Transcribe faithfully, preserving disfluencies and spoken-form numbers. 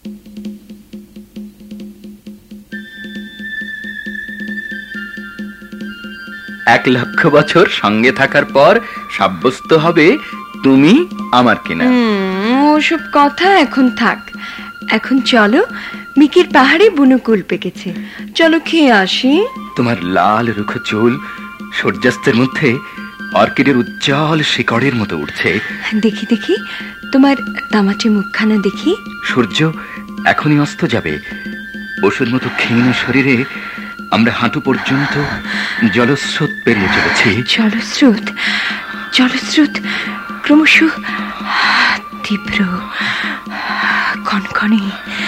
এক লক্ষ বছর সঙ্গে থাকার পর সাব্যস্ত হবে তুমি আমার কিনা। ওসব কথা এখন থাক, এখন চলো, মিকির পাহাড়ে বুনোকুল পেকেছে, চলো খেয়ে আসি। তোমার লাল রুক্ষ চুল সূর্যাস্তের মধ্যে অর্কিডের উজ্জ্বল শিকড়ের মতো উঠছে। দেখি দেখি তোমার তামাটে মুখখানা দেখি। সূর্য এখনই অস্ত যাবে, পশুর মতো ক্ষীণ শরীরে আমরা হাঁটু পর্যন্ত জলস্রোত পেরিয়ে চলেছি। জলস্রোত জলস্রোত ক্রমশ তীব্র, কনকনে।